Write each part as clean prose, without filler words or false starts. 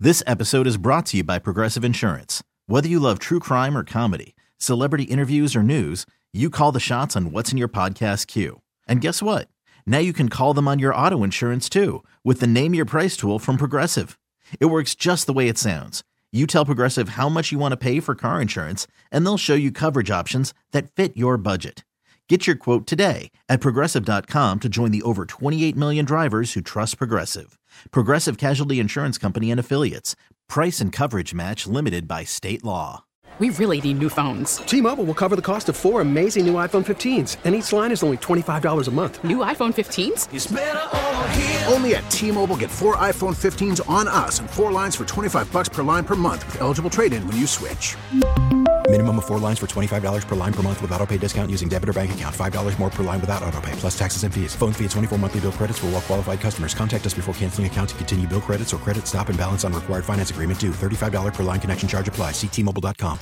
This episode is brought to you by Progressive Insurance. Whether you love true crime or comedy, celebrity interviews or news, you call the shots on what's in your podcast queue. And guess what? Now you can call them on your auto insurance too with the Name Your Price tool from Progressive. It works just the way it sounds. You tell Progressive how much you want to pay for car insurance, and they'll show you coverage options that fit your budget. Get your quote today at Progressive.com to join the over 28 million drivers who trust Progressive. Progressive Casualty Insurance Company and Affiliates. Price and coverage match limited by state law. We really need new phones. T-Mobile will cover the cost of 4 amazing new iPhone 15s, and each line is only $25 a month. New iPhone 15s? It's better over here. Only at T-Mobile, get 4 iPhone 15s on us and 4 lines for $25 per line per month with eligible trade-in when you switch. Minimum of 4 lines for $25 per line per month with autopay discount using debit or bank account. $5 more per line without autopay, plus taxes and fees. Phone fee at 24 monthly bill credits for well-qualified customers. Contact us before canceling account to continue bill credits or credit stop and balance on required finance agreement due. $35 per line connection charge applies. See T-Mobile.com.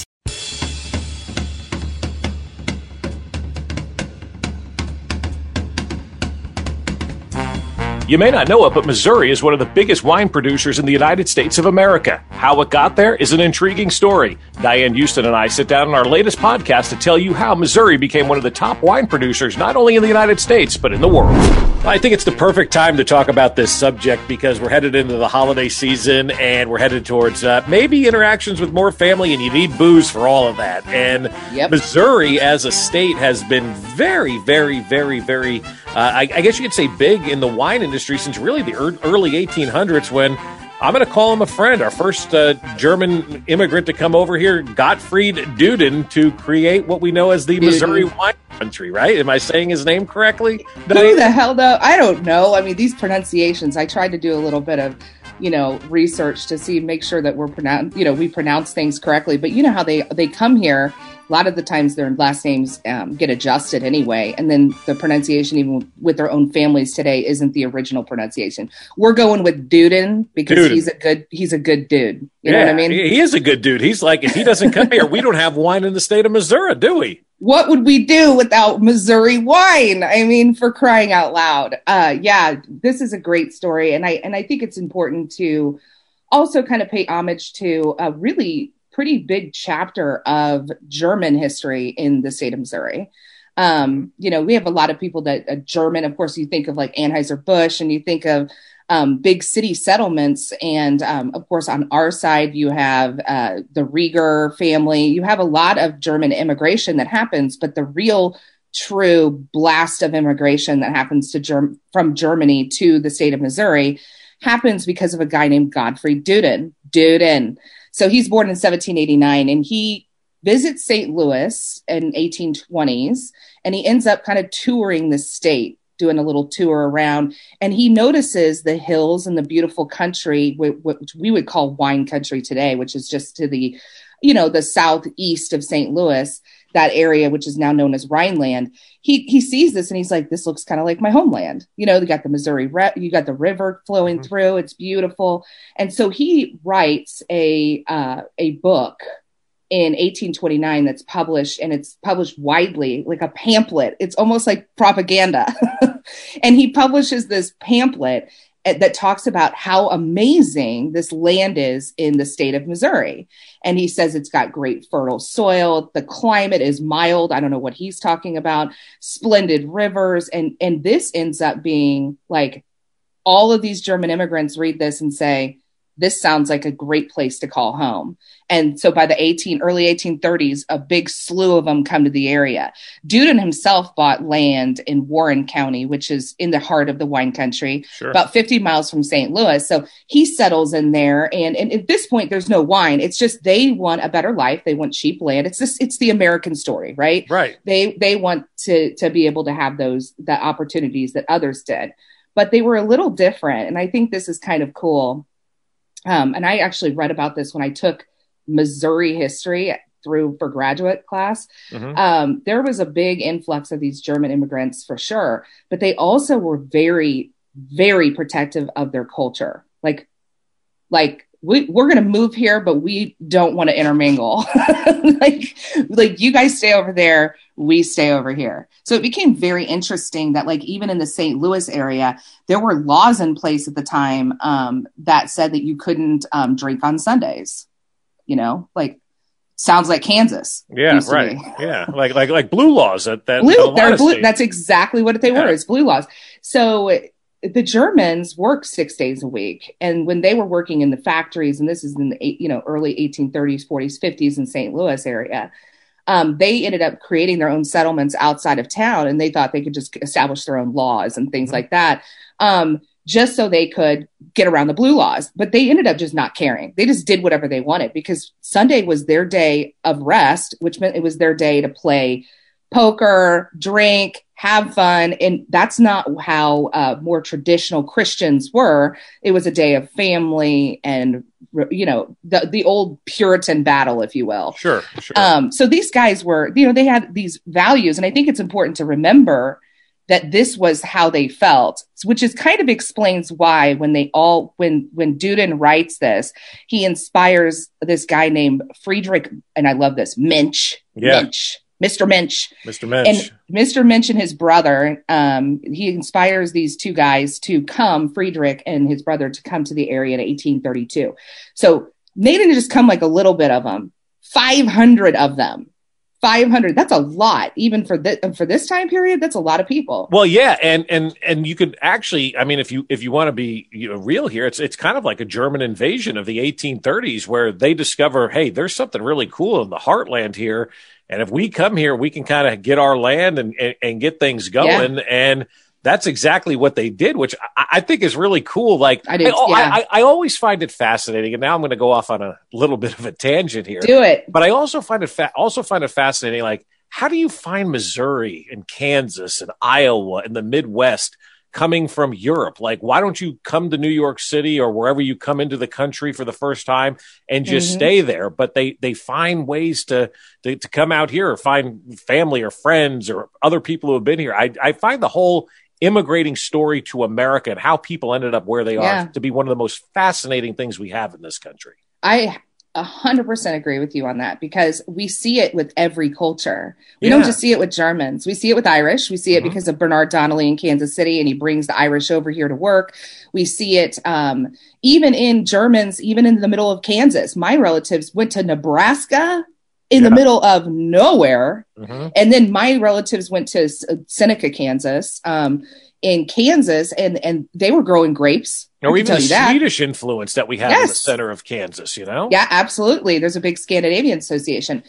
You may not know it, but Missouri is one of the biggest wine producers in the United States of America. How it got there is an intriguing story. Diane Houston and I sit down in our latest podcast to tell you how Missouri became one of the top wine producers, not only in the United States, but in the world. I think it's the perfect time to talk about this subject because we're headed into the holiday season and we're headed towards maybe interactions with more family, and you need booze for all of that. And Missouri as a state has been very, very, very, very, I guess you could say big in the wine industry since really the early 1800s, when I'm going to call him a friend. Our first German immigrant to come over here, Gottfried Duden, to create what we know as the Missouri wine country, right? Am I saying his name correctly? Who the hell knows? I don't know. I mean, these pronunciations, I tried to do a little bit of, research to make sure that we pronounce things correctly. But you know how they come here, a lot of the times their last names get adjusted anyway. And then the pronunciation, even with their own families today, isn't the original pronunciation. We're going with Duden because he's a good dude. You know what I mean? He is a good dude. He's like, if he doesn't come here, we don't have wine in the state of Missouri, do we? What would we do without Missouri wine? I mean, for crying out loud. This is a great story. And I think it's important to also kind of pay homage to a really pretty big chapter of German history in the state of Missouri. We have a lot of people that German, of course, you think of like Anheuser-Busch and you think of big city settlements. And of course, on our side, you have the Rieger family. You have a lot of German immigration that happens, but the real true blast of immigration that happens from Germany to the state of Missouri happens because of a guy named Gottfried Duden. So he's born in 1789 and he visits St. Louis in 1820s, and he ends up kind of touring the state, doing a little tour around, and he notices the hills and the beautiful country, which we would call wine country today, which is just to the, the southeast of St. Louis, that area, which is now known as Rhineland. He sees this and he's like, this looks kind of like my homeland. You got the Missouri, you got the river flowing through. It's beautiful. And so he writes a book in 1829 that's published, and it's published widely, like a pamphlet. It's almost like propaganda. And he publishes this pamphlet that talks about how amazing this land is in the state of Missouri. And he says it's got great fertile soil. The climate is mild. I don't know what he's talking about. Splendid rivers. And this ends up being like, all of these German immigrants read this and say, this sounds like a great place to call home. And so by the early 1830s, a big slew of them come to the area. Duden himself bought land in Warren County, which is in the heart of the wine country, about 50 miles from St. Louis. So he settles in there. And at this point, there's no wine. It's just they want a better life. They want cheap land. It's the American story, right? Right. They want to be able to have the opportunities that others did. But they were a little different. And I think this is kind of cool. And I actually read about this when I took Missouri history for graduate class. There was a big influx of these German immigrants for sure, but they also were very, very protective of their culture. Like we're going to move here, but we don't want to intermingle. like you guys stay over there, we stay over here. So it became very interesting that like even in the St. Louis area, there were laws in place at the time that said that you couldn't drink on Sundays. You know, like sounds like Kansas. Yeah, right. Yeah, like blue laws that blue. That's exactly what they were. It's blue laws. So the Germans worked 6 days a week, and when they were working in the factories, and this is in the early 1830s, 40s, 50s in St. Louis area, they ended up creating their own settlements outside of town, and they thought they could just establish their own laws and things like that, just so they could get around the blue laws. But they ended up just not caring. They just did whatever they wanted because Sunday was their day of rest, which meant it was their day to play poker, drink, have fun. And that's not how more traditional Christians were. It was a day of family and, the old Puritan battle, if you will. Sure. So these guys were, they had these values. And I think it's important to remember that this was how they felt, which is kind of explains why when Duden writes this, he inspires this guy named Friedrich, and I love this, Mr. Mensch. And Mr. Mensch and his brother, he inspires these two guys to come, Friedrich and his brother, to come to the area in 1832. So they didn't just come like a little bit of them, 500 of them. 500. That's a lot, even for this time period. That's a lot of people. Well, yeah, and you could actually, I mean, if you want to be real here, it's kind of like a German invasion of the 1830s, where they discover, hey, there's something really cool in the heartland here, and if we come here, we can kind of get our land and get things going. Yeah. And that's exactly what they did, which I think is really cool. Like I always find it fascinating, and now I'm going to go off on a little bit of a tangent here. Do it. But I also find it fascinating. Like, how do you find Missouri and Kansas and Iowa and the Midwest coming from Europe? Like, why don't you come to New York City or wherever you come into the country for the first time and just stay there? But they find ways to come out here or find family or friends or other people who have been here. I find the whole immigrating story to America and how people ended up where they are to be one of the most fascinating things we have in this country. I 100% agree with you on that, because we see it with every culture. We don't just see it with Germans. We see it with Irish. We see it because of Bernard Donnelly in Kansas City, and he brings the Irish over here to work. We see it even in Germans, even in the middle of Kansas. My relatives went to Nebraska in the middle of nowhere. And then my relatives went to Seneca, Kansas, in Kansas, and they were growing grapes. Or even the Swedish influence that we have in the center of Kansas, Yeah, absolutely. There's a big Scandinavian association.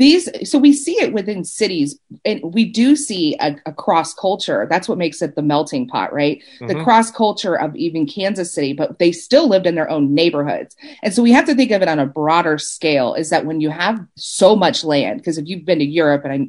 So we see it within cities, and we do see a cross culture. That's what makes it the melting pot, right? The cross culture of even Kansas City, but they still lived in their own neighborhoods. And so we have to think of it on a broader scale, is that when you have so much land, because if you've been to Europe, and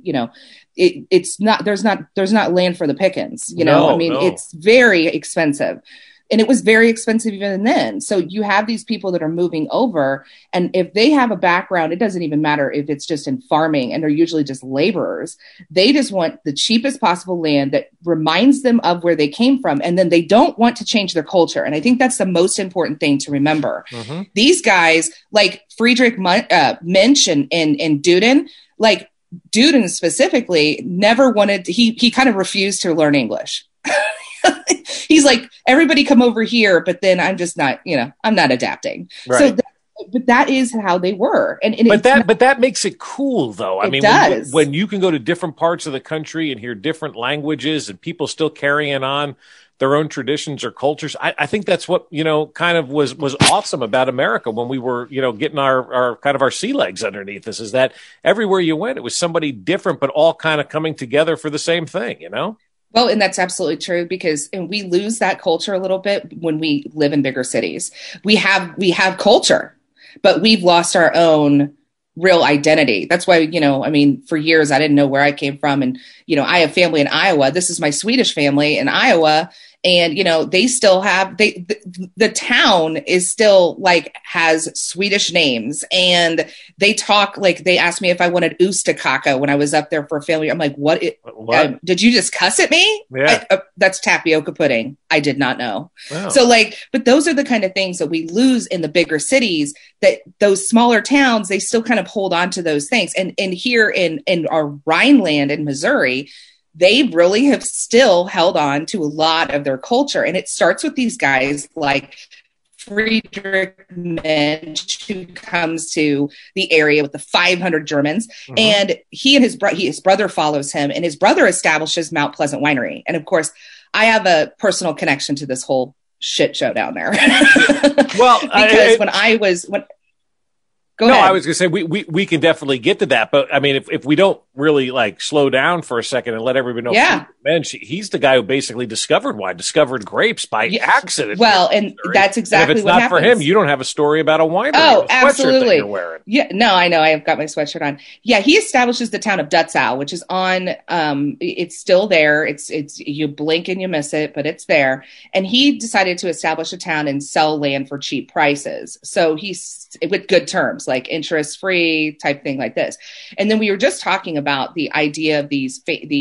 it's not, there's not land for the pickings, it's very expensive. And it was very expensive even then. So you have these people that are moving over, and if they have a background, it doesn't even matter if it's just in farming, and they're usually just laborers. They just want the cheapest possible land that reminds them of where they came from. And then they don't want to change their culture. And I think that's the most important thing to remember. These guys like Friedrich Mensch and Duden, like Duden specifically, never wanted, he kind of refused to learn English. He's like, everybody come over here, but then I'm just not, I'm not adapting. Right. So, but that is how they were. But that makes it cool, though. I mean, when you can go to different parts of the country and hear different languages and people still carrying on their own traditions or cultures, I think that's what, kind of was awesome about America when we were, getting our kind of our sea legs underneath us, is that everywhere you went, it was somebody different, but all kind of coming together for the same thing, Well, and that's absolutely true, because we lose that culture a little bit when we live in bigger cities. We have culture, but we've lost our own real identity. That's why, for years I didn't know where I came from. And, I have family in Iowa. This is my Swedish family in Iowa. And, they still have, the town is still like has Swedish names, and they talk like, they asked me if I wanted ustakaka when I was up there for a family. I'm like, what? Did you just cuss at me? Yeah. That's tapioca pudding. I did not know. Wow. So but those are the kind of things that we lose in the bigger cities, that those smaller towns, they still kind of hold on to those things. And here in our Rhineland in Missouri, they really have still held on to a lot of their culture. And it starts with these guys like Friedrich Mensch, who comes to the area with the 500 Germans. Mm-hmm. And he and his brother follows him, and his brother establishes Mount Pleasant Winery. And of course, I have a personal connection to this whole shit show down there. Well, because Go ahead. I was going to say we can definitely get to that, but I mean, if we don't really like slow down for a second and let everybody know, he's the guy who basically discovered grapes by accident. Well, and that's exactly what happens. If it's not for him, you don't have a story about a winery. Oh, absolutely. That you're wearing. Yeah, no, I know. I've got my sweatshirt on. Yeah, he establishes the town of Dutzow, which is on. It's still there. It's you blink and you miss it, but it's there. And he decided to establish a town and sell land for cheap prices. So he's with good terms, like interest-free type thing like this. And then we were just talking about the idea of these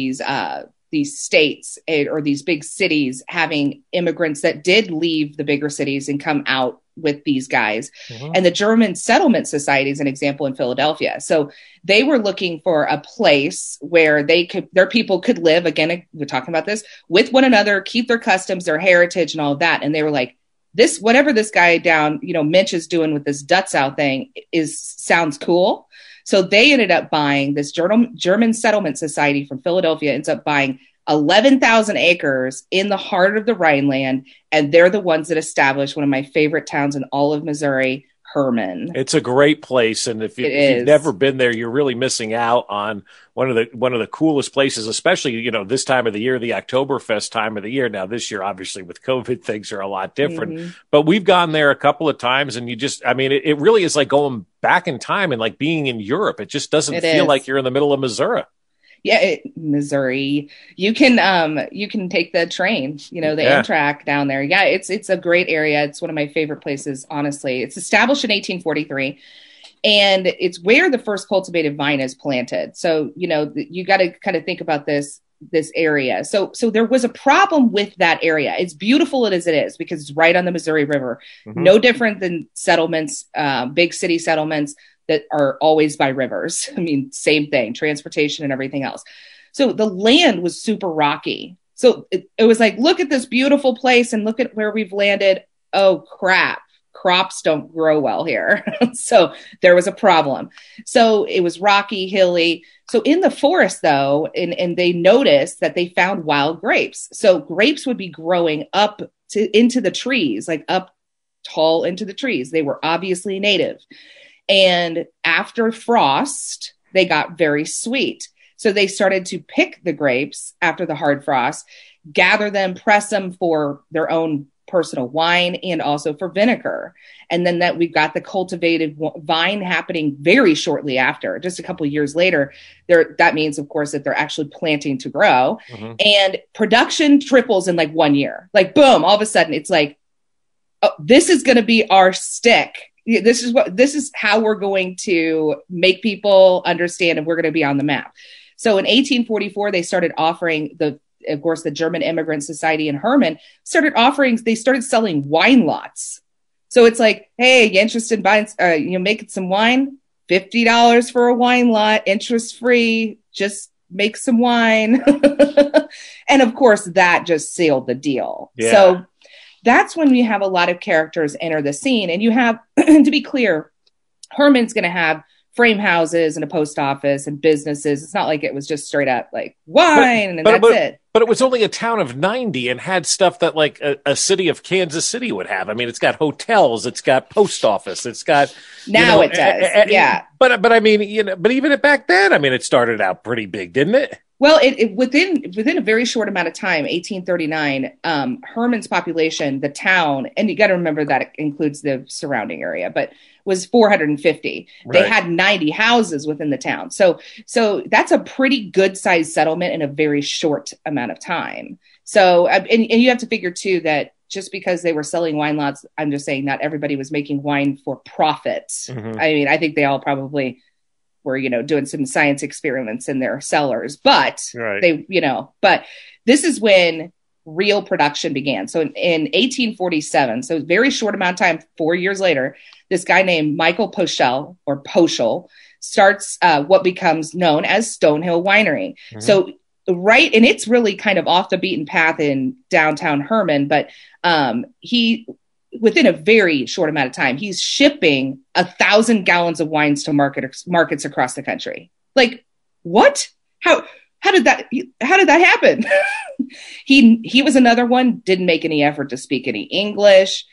states or these big cities having immigrants that did leave the bigger cities and come out with these guys. Mm-hmm. And the German Settlement Society is an example in Philadelphia. So they were looking for a place where their people could live. Again, we're talking about this with one another, keep their customs, their heritage and all of that. And they were like, whatever this guy down, Mensch is doing with this Dutzow thing sounds cool. So they ended up buying this German Settlement Society from Philadelphia, ends up buying 11,000 acres in the heart of the Rhineland. And they're the ones that established one of my favorite towns in all of Missouri, Hermann. It's a great place, and if you've never been there, you're really missing out on one of the coolest places, especially this time of the year, the Oktoberfest time of the year. Now this year, obviously with COVID, things are a lot different, mm-hmm. but we've gone there a couple of times, and it really is like going back in time and like being in Europe. It just doesn't feel like you're in the middle of Missouri. Yeah, Missouri. You can take the train, the Amtrak down there. Yeah, it's a great area. It's one of my favorite places, honestly. It's established in 1843, and it's where the first cultivated vine is planted. So, you got to kind of think about this area. So there was a problem with that area. It's beautiful as it is because it's right on the Missouri River. Mm-hmm. No different than settlements, big city settlements that are always by rivers. I mean, same thing, transportation and everything else. So the land was super rocky. So it was like, look at this beautiful place and look at where we've landed. Oh, crap. Crops don't grow well here. So there was a problem. So it was rocky, hilly. So in the forest, though, and they noticed that they found wild grapes. So grapes would be growing up into the trees, like up tall into the trees. They were obviously native. And after frost, they got very sweet. So they started to pick the grapes after the hard frost, gather them, press them for their own personal wine and also for vinegar. And then that we've got the cultivated vine happening very shortly after, just a couple of years later. That means, of course, that they're actually planting to grow. Mm-hmm. And production triples in like 1 year. Like, boom, all of a sudden it's like, oh, this is going to be our stick. This is how we're going to make people understand, and we're going to be on the map. So in 1844, they started offering the German Immigrant Society in Hermann they started selling wine lots. So it's like, hey, you interested in buying, making some wine? $50 for a wine lot, interest free, just make some wine. And of course that just sealed the deal. Yeah. So that's when we have a lot of characters enter the scene. And you have, to be clear, Hermann's going to have frame houses and a post office and businesses. It's not like it was just straight up like wine and that's it. But it was only a town of 90 and had stuff that like a city of Kansas City would have. I mean, it's got hotels, it's got post office, it's got it does. Yeah. But I mean, but even back then, I mean, it started out pretty big, didn't it? Well, within a very short amount of time, 1839, Hermann's population, the town, and you got to remember that it includes the surrounding area, but was 450. Right. They had 90 houses within the town. So that's a pretty good sized settlement in a very short amount of time. So, and you have to figure too that just because they were selling wine lots, I'm just saying not everybody was making wine for profit. Mm-hmm. I mean, I think they all probably were, doing some science experiments in their cellars, but but this is when real production began. So in 1847, so very short amount of time, 4 years later, this guy named Michael Poschel starts what becomes known as Stonehill Winery. Mm-hmm. So right, and it's really kind of off the beaten path in downtown Hermon, but he, within a very short amount of time, he's shipping 1,000 gallons of wines to markets across the country. Like, what? How did that happen? He was another one, didn't make any effort to speak any English.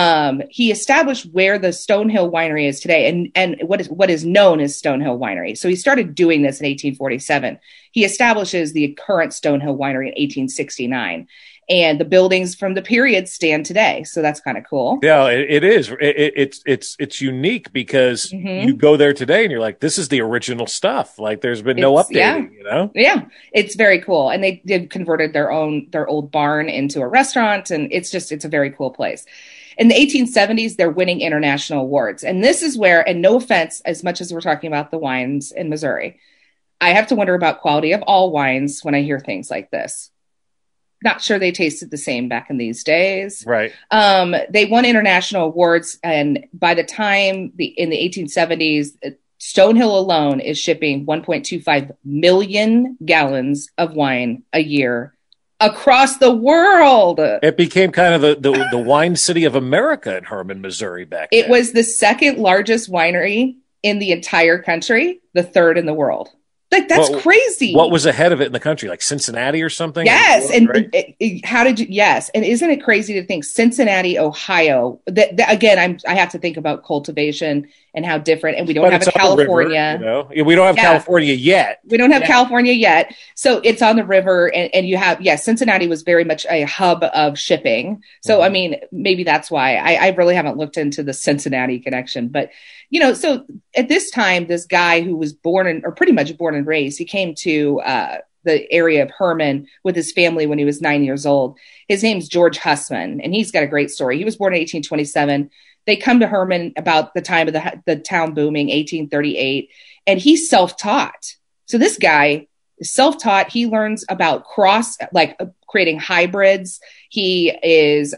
He established where the Stonehill Winery is today and what is known as Stonehill Winery. So he started doing this in 1847. He establishes the current Stonehill Winery in 1869. And the buildings from the period stand today. So that's kind of cool. Yeah, it is. It's unique because you go there today and you're like, this is the original stuff. Like there's been no updating, Yeah, it's very cool. And they did converted their old barn into a restaurant. And it's a very cool place. In the 1870s, they're winning international awards. And this is where, and no offense, as much as we're talking about the wines in Missouri, I have to wonder about quality of all wines when I hear things like this. Not sure they tasted the same back in these days. Right. They won international awards. And by the time in the 1870s, Stonehill alone is shipping 1.25 million gallons of wine a year across the world. It became kind of the wine city of America in Hermon, Missouri back then. It was the second largest winery in the entire country, the third in the world. Like, that's crazy. What was ahead of it in the country? Like Cincinnati or something? Yes. Right? Yes. And isn't it crazy to think Cincinnati, Ohio, that again, I have to think about cultivation and how different, and we don't have a California. River, we don't have California yet. We don't have California yet. So it's on the river and you have, Cincinnati was very much a hub of shipping. So, I mean, maybe that's why I really haven't looked into the Cincinnati connection, but so at this time, this guy who was pretty much born and raised, he came to the area of Hermon with his family when he was 9 years old. His name's George Hussman, and he's got a great story. He was born in 1827. They come to Hermon about the time of the town booming, 1838, and he's self-taught. So this guy is self-taught. He learns about creating hybrids. He is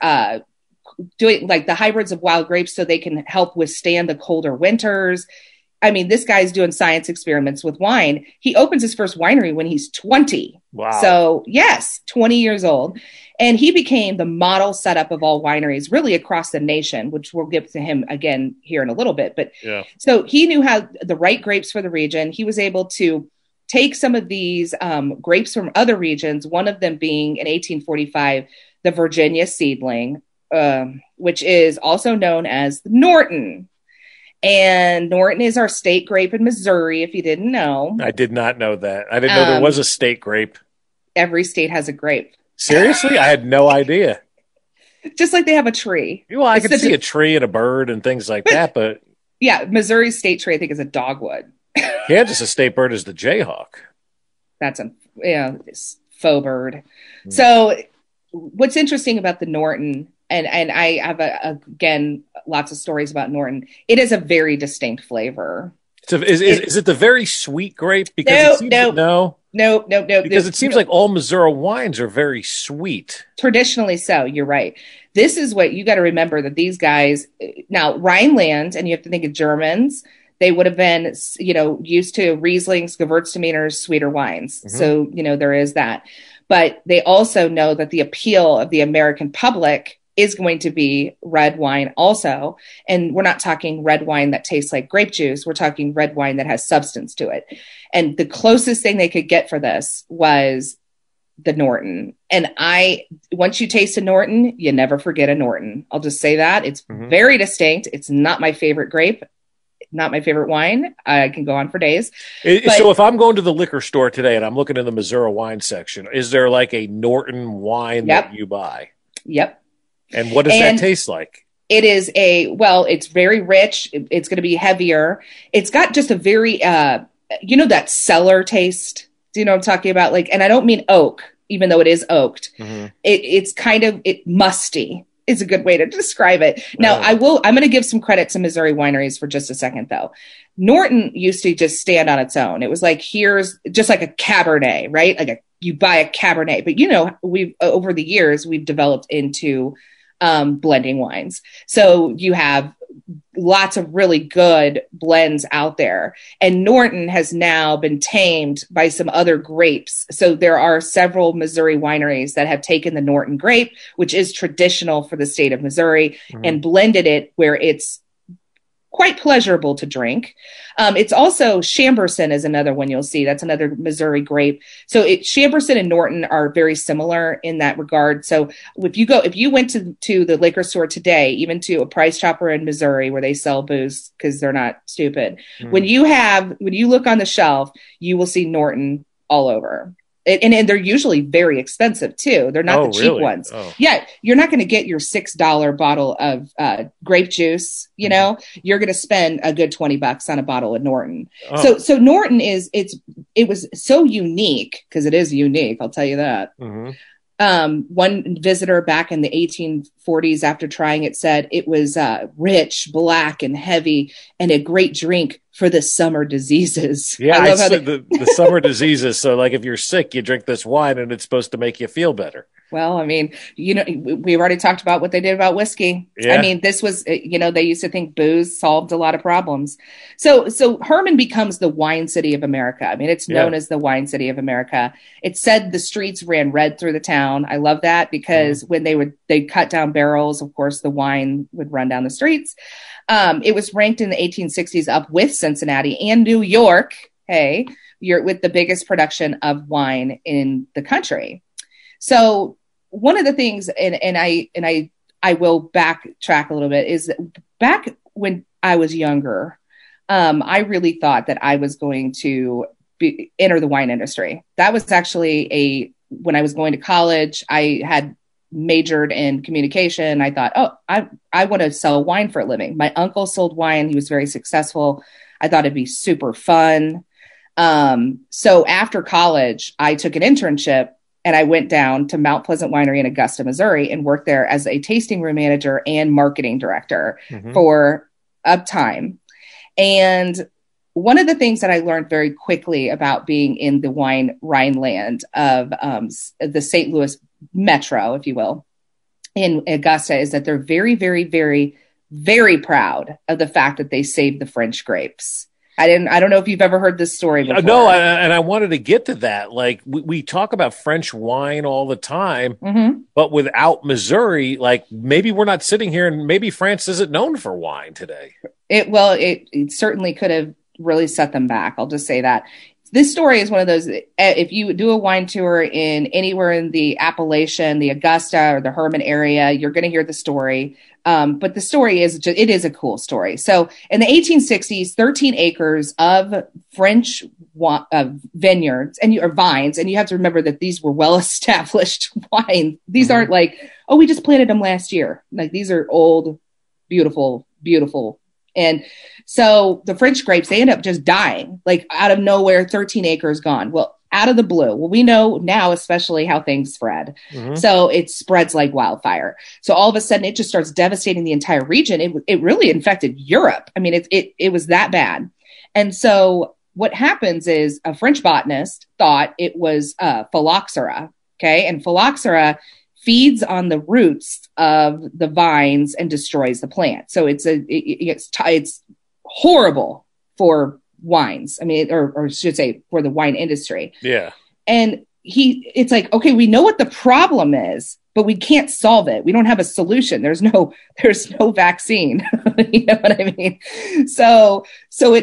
doing like the hybrids of wild grapes so they can help withstand the colder winters. I mean, this guy's doing science experiments with wine. He opens his first winery when he's 20. Wow. So yes, 20 years old. And he became the model setup of all wineries really across the nation, which we'll get to him again here in a little bit. But so he knew how the right grapes for the region. He was able to take some of these grapes from other regions, one of them being in 1845, the Virginia seedling, which is also known as Norton. And Norton is our state grape in Missouri, if you didn't know. I did not know that. I didn't know there was a state grape. Every state has a grape. Seriously? I had no idea. Just like they have a tree. Well, I could see a tree and a bird and things like that, but... Yeah, Missouri's state tree, I think, is a dogwood. Kansas' state bird is the jayhawk. That's a faux bird. So what's interesting about the Norton... And I have, again, lots of stories about Norton. It is a very distinct flavor. So is it the very sweet grape? Because no. Because it seems like all Missouri wines are very sweet. Traditionally so, you're right. This is what you got to remember, that these guys, now Rhineland, and you have to think of Germans, they would have been, used to Rieslings, Gewürztraminers, sweeter wines. Mm-hmm. So, there is that. But they also know that the appeal of the American public is going to be red wine also. And we're not talking red wine that tastes like grape juice. We're talking red wine that has substance to it. And the closest thing they could get for this was the Norton. And once you taste a Norton, you never forget a Norton. I'll just say that. It's very distinct. It's not my favorite grape, not my favorite wine. I can go on for days. So if I'm going to the liquor store today and I'm looking in the Missouri wine section, is there like a Norton wine that you buy? Yep. And what does that taste like? It is it's very rich. It's going to be heavier. It's got just a very, that cellar taste. Do you know what I'm talking about? And I don't mean oak. even though it is oaked. It's kind of musty is a good way to describe it. Now, I'm going to give some credit to Missouri wineries for just a second, though. Norton used to just stand on its own. It was like, here's just like a Cabernet, right? Like you buy a Cabernet, but we've over the years, we've developed into blending wines. So you have lots of really good blends out there. And Norton has now been tamed by some other grapes. So there are several Missouri wineries that have taken the Norton grape, which is traditional for the state of Missouri, and blended it where it's quite pleasurable to drink. It's also Chambourcin is another one you'll see. That's another Missouri grape. So Chambourcin and Norton are very similar in that regard. So if you went to the liquor store today, even to a Price Chopper in Missouri where they sell booze because they're not stupid, when you look on the shelf, you will see Norton all over. And they're usually very expensive too. They're not the cheap ones. Oh. Yeah. You're not going to get your $6 bottle of grape juice. You're going to spend a good $20 on a bottle of Norton. Oh. So Norton it was so unique because it is unique. I'll tell you that. One visitor back in the 1840s after trying it said it was rich, black, and heavy, and a great drink for the summer diseases. Yeah, I love the summer diseases. So like if you're sick, you drink this wine and it's supposed to make you feel better. Well, I mean, we've already talked about what they did about whiskey. Yeah. I mean, this was, they used to think booze solved a lot of problems. So Hermann becomes the wine city of America. I mean, it's known as the wine city of America. It said the streets ran red through the town. I love that because when they'd cut down barrels, of course, the wine would run down the streets. It was ranked in the 1860s up with Cincinnati and New York. Hey, you're with the biggest production of wine in the country. So one of the things, and I will backtrack a little bit, is that back when I was younger, I really thought that I was going to enter the wine industry. That was actually when I was going to college, I had majored in communication. I thought, I want to sell wine for a living. My uncle sold wine. He was very successful. I thought it'd be super fun. So after college, I took an internship and I went down to Mount Pleasant Winery in Augusta, Missouri, and worked there as a tasting room manager and marketing director for Uptime. And one of the things that I learned very quickly about being in the wine Rhineland of the St. Louis metro, if you will, in Augusta, is that they're very, very, very, very proud of the fact that they saved the French grapes. I don't know if you've ever heard this story before. No, and I wanted to get to that. Like we talk about French wine all the time, but without Missouri, like maybe we're not sitting here, and maybe France isn't known for wine today. It certainly could have really set them back. I'll just say that. This story is one of those, if you do a wine tour in anywhere in the Appalachian, the Augusta or the Hermann area, you're going to hear the story. But the story it is a cool story. So in the 1860s, 13 acres of French vineyards or vines. And you have to remember that these were well-established wines. These aren't like, we just planted them last year. Like these are old, beautiful, beautiful. And so the French grapes, they end up just dying, like out of nowhere, 13 acres gone. Well, out of the blue. Well, we know now, especially how things spread. So it spreads like wildfire. So all of a sudden it just starts devastating the entire region. It really infected Europe. I mean, it was that bad. And so what happens is a French botanist thought it was phylloxera. Okay. And phylloxera feeds on the roots of the vines and destroys the plant. So it's horrible for wines. I mean, or should say for the wine industry. Yeah. And it's like, okay, we know what the problem is, but we can't solve it. We don't have a solution. There's no vaccine. You know what I mean? So in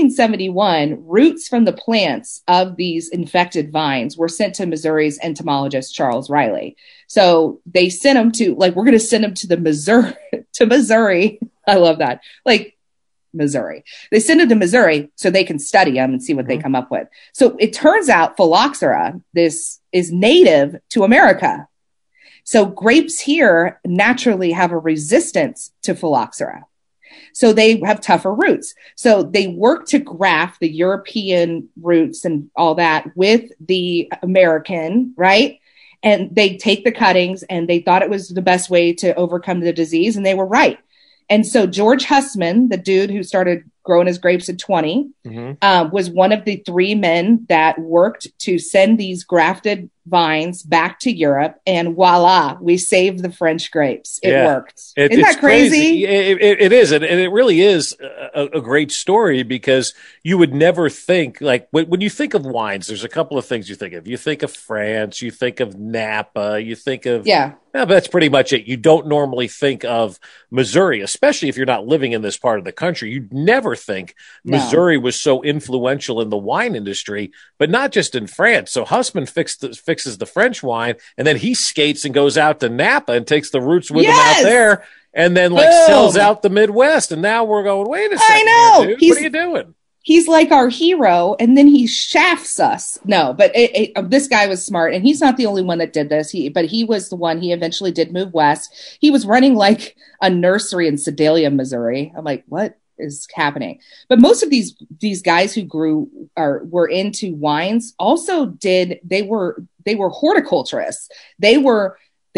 1871, roots from the plants of these infected vines were sent to Missouri's entomologist, Charles Riley. So they sent them we're going to send them to Missouri. I love that. Like Missouri. They send them to Missouri so they can study them and see what they come up with. So it turns out phylloxera, this is native to America. So grapes here naturally have a resistance to phylloxera. So they have tougher roots. So they work to graft the European roots and all that with the American, right? And they take the cuttings, and they thought it was the best way to overcome the disease, and they were right. And so George Hussman, the dude who started growing his grapes at 20, was one of the 3 men that worked to send these grafted vines back to Europe. And voila, we saved the French grapes. It worked. Isn't that crazy? It is. And it really is a great story, because you would never think, like, when you think of wines, there's a couple of things you think of. You think of France, you think of Napa, you think of... Yeah, but that's pretty much it. You don't normally think of Missouri, especially if you're not living in this part of the country. You'd never think Missouri was so influential in the wine industry, but not just in France. So Hussman fixes the French wine, and then he skates and goes out to Napa and takes the roots with him out there, and then sells out the Midwest. And now we're going, wait a second, I know. Here, dude. What are you doing? He's like our hero, and then he shafts us. No, but this guy was smart, and he's not the only one that did this. But he was the one. He eventually did move west. He was running like a nursery in Sedalia, Missouri. I'm like, what is happening? But most of these guys who were into wines also they were horticulturists. They were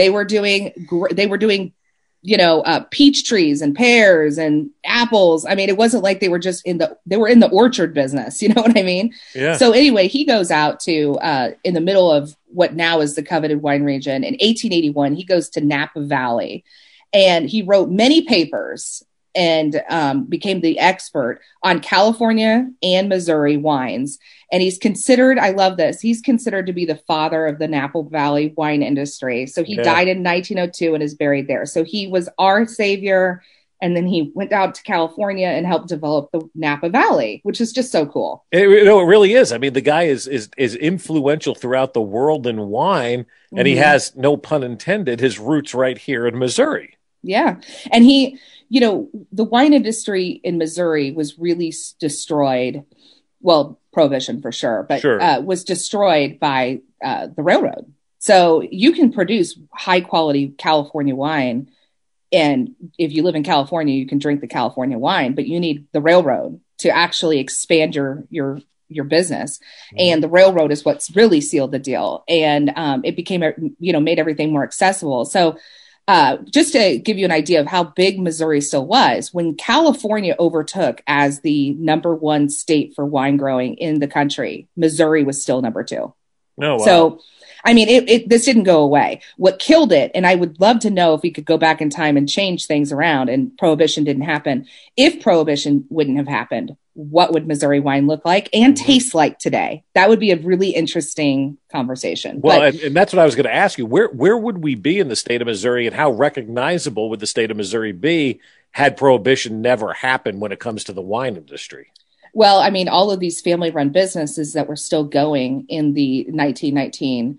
doing peach trees and pears and apples. I mean, it wasn't like they were just they were in the orchard business. You know what I mean? Yeah. So anyway, he goes out to, in the middle of what now is the coveted wine region. In 1881, he goes to Napa Valley, and he wrote many papers and became the expert on California and Missouri wines. And he's considered, I love this, he's considered to be the father of the Napa Valley wine industry. So he died in 1902 and is buried there. So he was our savior. And then he went out to California and helped develop the Napa Valley, which is just so cool. It really is. I mean, the guy is influential throughout the world in wine, and he has, no pun intended, his roots right here in Missouri. Yeah. And he, the wine industry in Missouri was really destroyed. Well, Prohibition for sure, but was destroyed by the railroad. So you can produce high quality California wine. And if you live in California, you can drink the California wine, but you need the railroad to actually expand your business. And the railroad is what's really sealed the deal. And it became, made everything more accessible. So just to give you an idea of how big Missouri still was, when California overtook as the number 1 state for wine growing in the country, Missouri was still number 2. Oh, wow. So, I mean, this didn't go away. What killed it, and I would love to know if we could go back in time and change things around and Prohibition didn't happen. If Prohibition wouldn't have happened, what would Missouri wine look like and taste like today? That would be a really interesting conversation. Well, and that's what I was going to ask you. Where would we be in the state of Missouri, and how recognizable would the state of Missouri be had Prohibition never happened when it comes to the wine industry? Well, I mean, all of these family-run businesses that were still going in the 1919,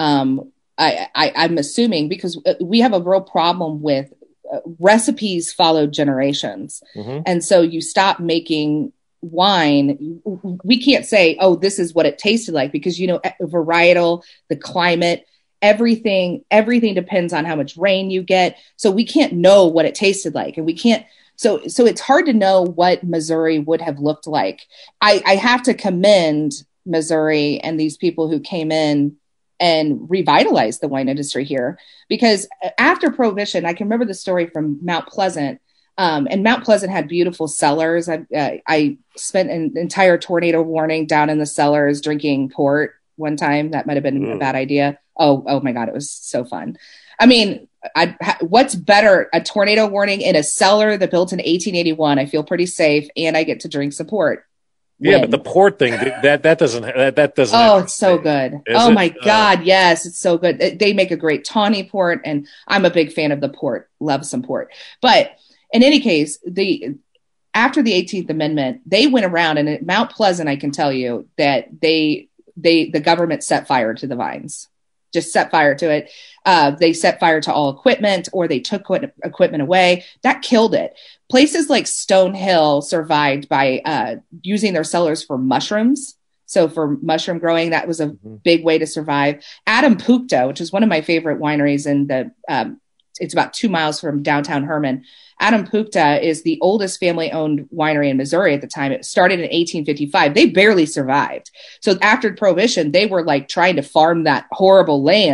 I'm assuming, because we have a real problem with recipes followed generations. And so you stop making wine. We can't say, oh, this is what it tasted like, because, varietal, the climate, everything depends on how much rain you get. So we can't know what it tasted like, and we can't. So it's hard to know what Missouri would have looked like. I have to commend Missouri and these people who came in and revitalized the wine industry here, because after Prohibition, I can remember the story from Mount Pleasant. And Mount Pleasant had beautiful cellars. I spent an entire tornado warning down in the cellars drinking port one time. That might have been a bad idea. Oh my God, it was so fun. I mean, what's better, a tornado warning in a cellar that built in 1881? I feel pretty safe, and I get to drink some port. Yeah, but the port thing that doesn't. Oh, it's so good. Oh my God, yes, it's so good. They make a great tawny port, and I'm a big fan of the port. Love some port. But in any case, after the 18th Amendment, they went around, and at Mount Pleasant, I can tell you that the government set fire to the vines. Just set fire to it. They set fire to all equipment, or they took equipment away. That killed it. Places like Stonehill survived by using their cellars for mushrooms. So for mushroom growing, that was a big way to survive. Adampukta, which is one of my favorite wineries it's about 2 miles from downtown Herman. Adampukta is the oldest family-owned winery in Missouri at the time. It started in 1855. They barely survived. So after Prohibition, they were like trying to farm that horrible land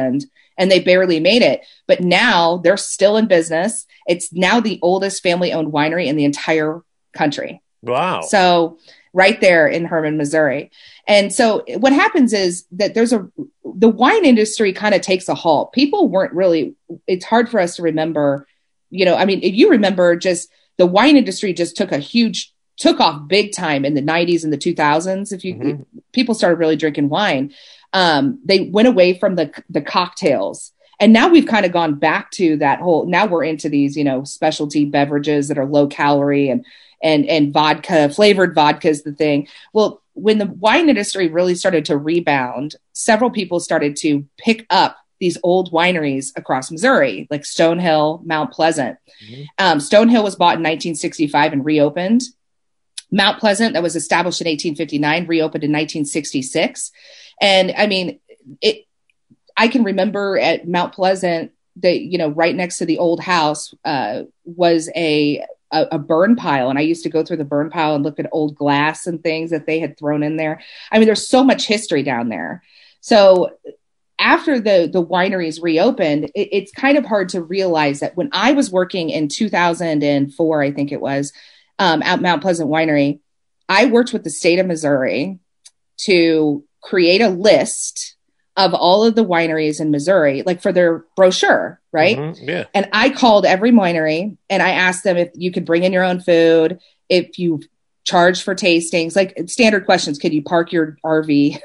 and they barely made it. But now they're still in business. It's now the oldest family-owned winery in the entire country. Wow. So right there in Hermann, Missouri. And so what happens is that the wine industry kind of takes a halt. People weren't really, it's hard for us to remember, if you remember, just the wine industry just took off big time in the 90s and the 2000s. If people started really drinking wine, they went away from the cocktails. And now we've kind of gone back to that now we're into these, specialty beverages that are low calorie and vodka, flavored vodka is the thing. Well, when the wine industry really started to rebound, several people started to pick up these old wineries across Missouri, like Stonehill, Mount Pleasant. Stonehill was bought in 1965 and reopened. Mount Pleasant, that was established in 1859, reopened in 1966. And I mean, I can remember at Mount Pleasant that, right next to the old house was a burn pile. And I used to go through the burn pile and look at old glass and things that they had thrown in there. I mean, there's so much history down there. So after the wineries reopened, it's kind of hard to realize that when I was working in 2004, I think it was, at Mount Pleasant Winery, I worked with the state of Missouri to create a list of all of the wineries in Missouri, like for their brochure, right? Yeah. And I called every winery and I asked them if you could bring in your own food, if you charge for tastings, like standard questions. Could you park your RV?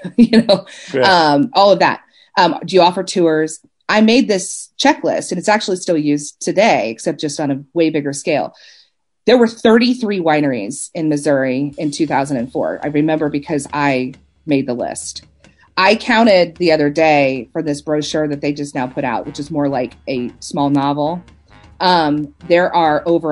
All of that. Do you offer tours? I made this checklist and it's actually still used today, except just on a way bigger scale. There were 33 wineries in Missouri in 2004. I remember because I made the list. I counted the other day for this brochure that they just now put out, which is more like a small novel. There are over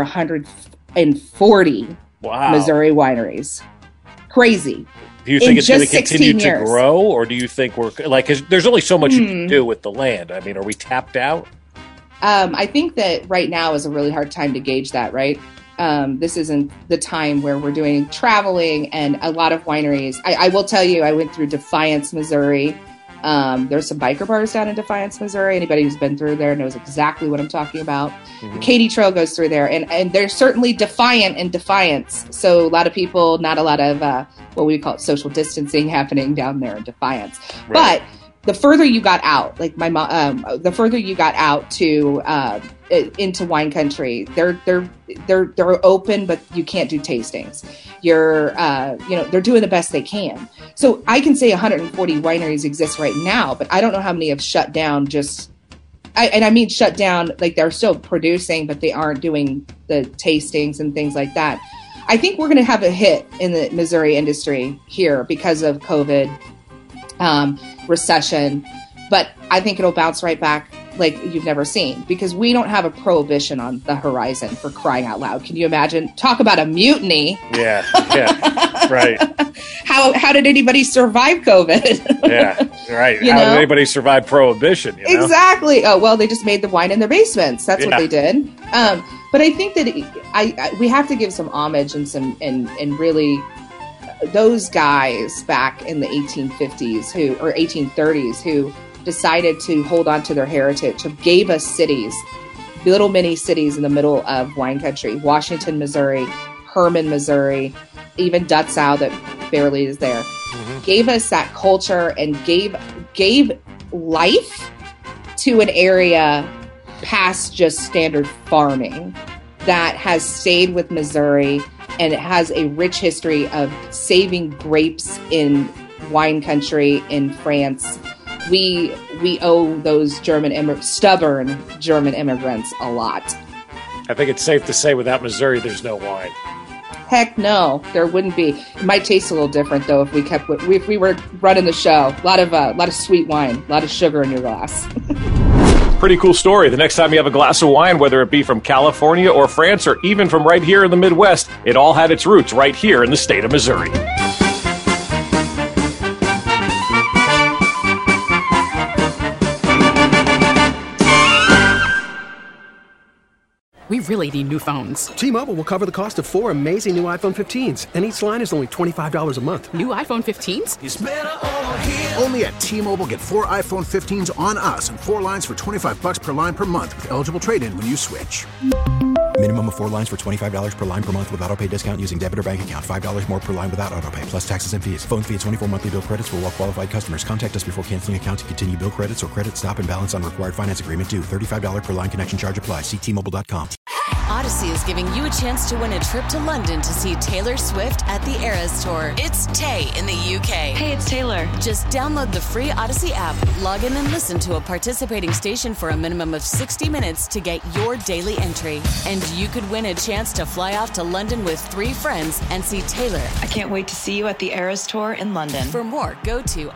140 Missouri wineries. Crazy. Do you think it's going to continue to grow, or do you think we're like, 'cause there's only so much you can do with the land? I mean, are we tapped out? I think that right now is a really hard time to gauge that, right? This isn't the time where we're doing traveling and a lot of wineries. I will tell you, I went through Defiance, Missouri. There's some biker bars down in Defiance, Missouri. Anybody who's been through there knows exactly what I'm talking about. The Katy Trail goes through there, and they're certainly defiant in Defiance. So a lot of people, not a lot of what we call social distancing happening down there in Defiance. Right. But the further you got out, like my mom, the further you got out to into wine country, they're open, but you can't do tastings. They're doing the best they can. So I can say 140 wineries exist right now, but I don't know how many have shut down. I mean shut down, like they're still producing, but they aren't doing the tastings and things like that. I think we're going to have a hit in the Missouri industry here because of COVID, recession, but I think it'll bounce right back like you've never seen, because we don't have a prohibition on the horizon, for crying out loud. Can you imagine? Talk about a mutiny. Yeah, right. How did anybody survive COVID? Yeah, right. How did anybody survive prohibition? Exactly. Oh, well, they just made the wine in their basements. That's what they did. But I think that we have to give some homage and really those guys back in the 1850s or 1830s who decided to hold on to their heritage, who gave us cities, little mini cities in the middle of wine country. Washington, Missouri, Hermann, Missouri, even Dutzow that barely is there. Gave us that culture and gave life to an area past just standard farming that has stayed with Missouri, and it has a rich history of saving grapes in wine country in France. We owe those stubborn German immigrants a lot. I think it's safe to say without Missouri, there's no wine. Heck no, there wouldn't be. It might taste a little different though if we were running the show. A lot of sweet wine, a lot of sugar in your glass. Pretty cool story. The next time you have a glass of wine, whether it be from California or France or even from right here in the Midwest, it all had its roots right here in the state of Missouri. We really need new phones. T-Mobile will cover the cost of 4 amazing new iPhone 15s, and each line is only $25 a month. New iPhone 15s? It's better over here. Only at T-Mobile, get 4 iPhone 15s on us and 4 lines for $25 per line per month with eligible trade-in when you switch. Minimum of 4 lines for $25 per line per month with autopay discount using debit or bank account. $5 more per line without autopay, plus taxes and fees. Phone fee at 24 monthly bill credits for well-qualified customers. Contact us before canceling account to continue bill credits or credit stop and balance on required finance agreement due. $35 per line connection charge applies. See T-Mobile.com. Odyssey is giving you a chance to win a trip to London to see Taylor Swift at the Eras Tour. It's Tay in the UK. Hey, it's Taylor. Just download the free Odyssey app, log in and listen to a participating station for a minimum of 60 minutes to get your daily entry. And you could win a chance to fly off to London with 3 friends and see Taylor. I can't wait to see you at the Eras Tour in London. For more, go to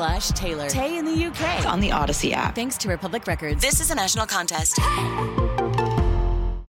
odyssey.com/Taylor. Tay in the UK. It's on the Odyssey app. Thanks to Republic Records. This is a national contest.